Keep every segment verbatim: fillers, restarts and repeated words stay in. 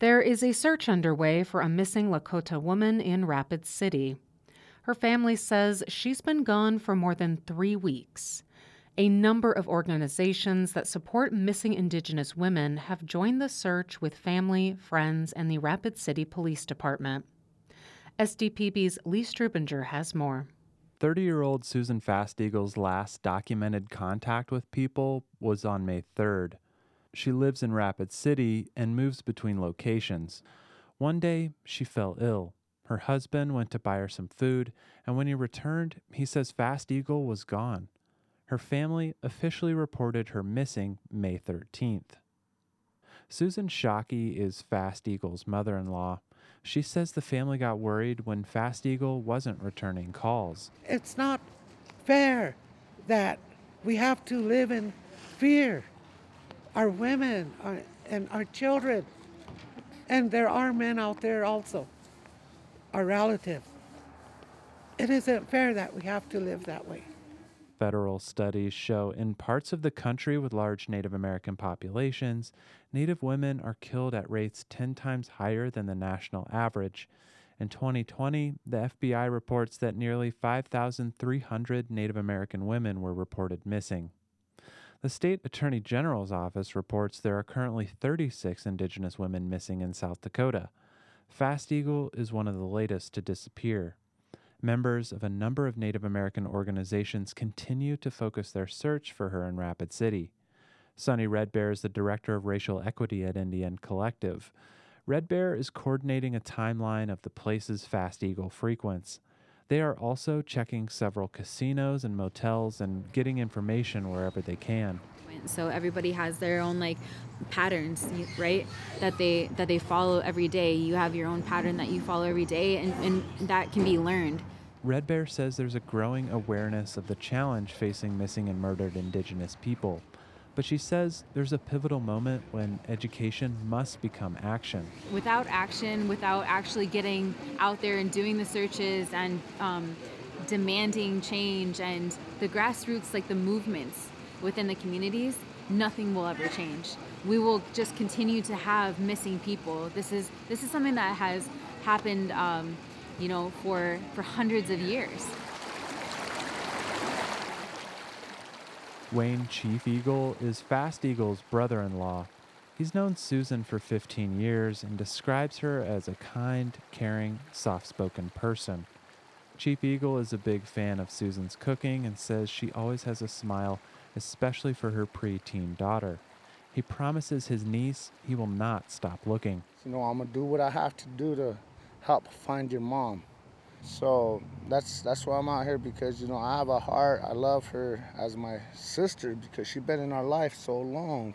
There is a search underway for a missing Lakota woman in Rapid City. Her family says she's been gone for more than three weeks. A number of organizations that support missing Indigenous women have joined the search with family, friends, and the Rapid City Police Department. S D P B's Lee Strubinger has more. thirty-year-old Susan Fasteagle's last documented contact with people was on May third. She lives in Rapid City and moves between locations. One day, she fell ill. Her husband went to buy her some food, and when he returned, he says Fasteagle was gone. Her family officially reported her missing May thirteenth. Susan Shockey is Fasteagle's mother-in-law. She says the family got worried when Fasteagle wasn't returning calls. It's not fair that we have to live in fear. Our women our, and our children, and there are men out there also, our relatives. It isn't fair that we have to live that way. Federal studies show in parts of the country with large Native American populations, Native women are killed at rates ten times higher than the national average. In twenty twenty, the F B I reports that nearly five thousand three hundred Native American women were reported missing. The State Attorney General's office reports there are currently thirty-six Indigenous women missing in South Dakota. Fasteagle is one of the latest to disappear. Members of a number of Native American organizations continue to focus their search for her in Rapid City. Sonny Red Bear is the director of racial equity at Indian Collective. Red Bear is coordinating a timeline of the places Fasteagle frequents. They are also checking several casinos and motels and getting information wherever they can. So everybody has their own like patterns, right? That they that they follow every day. You have your own pattern that you follow every day, and, and that can be learned. Red Bear says there's a growing awareness of the challenge facing missing and murdered Indigenous people. But she says there's a pivotal moment when education must become action. Without action, without actually getting out there and doing the searches and um, demanding change and the grassroots, like the movements within the communities, nothing will ever change. We will just continue to have missing people. This is this is something that has happened, um, you know, for for hundreds of years. Wayne Chief Eagle is Fasteagle's brother-in-law. He's known Susan for fifteen years and describes her as a kind, caring, soft-spoken person. Chief Eagle is a big fan of Susan's cooking and says she always has a smile, especially for her preteen daughter. He promises his niece he will not stop looking. You know, I'm going to do what I have to do to help find your mom. So that's that's why I'm out here, because, you know, I have a heart. I love her as my sister because she's been in our life so long.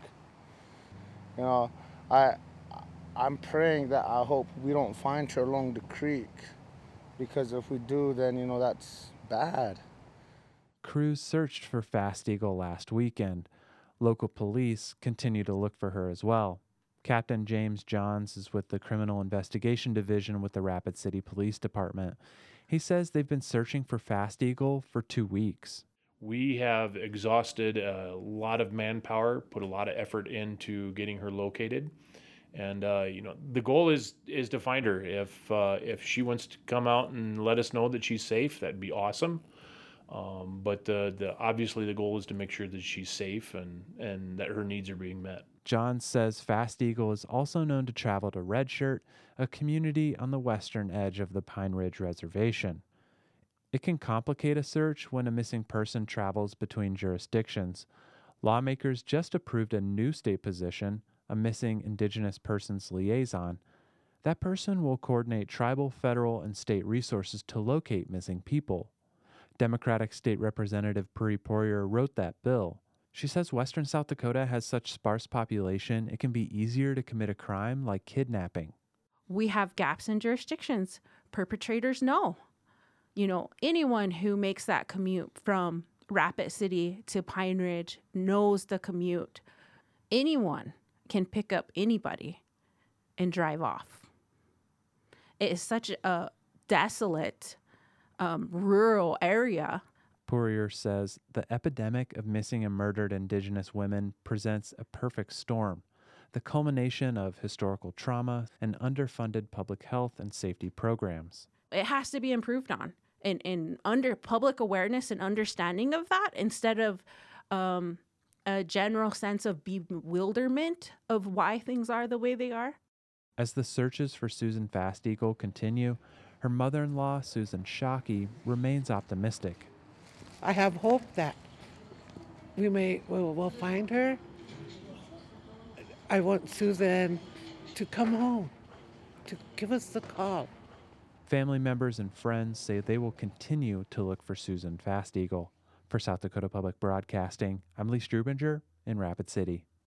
You know, I, I'm praying that I hope we don't find her along the creek, because if we do, then, you know, that's bad. Crews searched for Fasteagle last weekend. Local police continue to look for her as well. Captain James Johns is with the Criminal Investigation Division with the Rapid City Police Department. He says they've been searching for Fasteagle for two weeks. We have exhausted a lot of manpower, put a lot of effort into getting her located. And, uh, you know, the goal is is to find her. If uh, if she wants to come out and let us know that she's safe, that'd be awesome. Um, but the, the obviously the goal is to make sure that she's safe and, and that her needs are being met. John says Fasteagle is also known to travel to Red Shirt, a community on the western edge of the Pine Ridge Reservation. It can complicate a search when a missing person travels between jurisdictions. Lawmakers just approved a new state position, a missing Indigenous persons liaison. That person will coordinate tribal, federal, and state resources to locate missing people. Democratic State Representative Puri Poirier wrote that bill. She says western South Dakota has such sparse population, it can be easier to commit a crime like kidnapping. We have gaps in jurisdictions. Perpetrators know. You know, anyone who makes that commute from Rapid City to Pine Ridge knows the commute. Anyone can pick up anybody and drive off. It is such a desolate, um, rural area. Poirier says the epidemic of missing and murdered Indigenous women presents a perfect storm. the culmination of historical trauma and underfunded public health and safety programs. It has to be improved on. And, and under public awareness and understanding of that, instead of um, a general sense of bewilderment of why things are the way they are. As the searches for Susan Fast Eagle continue, her mother-in-law, Susan Shockey, remains optimistic. I have hope that we may we'll, we'll find her. I want Susan to come home, to give us the call. Family members and friends say they will continue to look for Susan Fast Eagle. For South Dakota Public Broadcasting, I'm Lee Strubinger in Rapid City.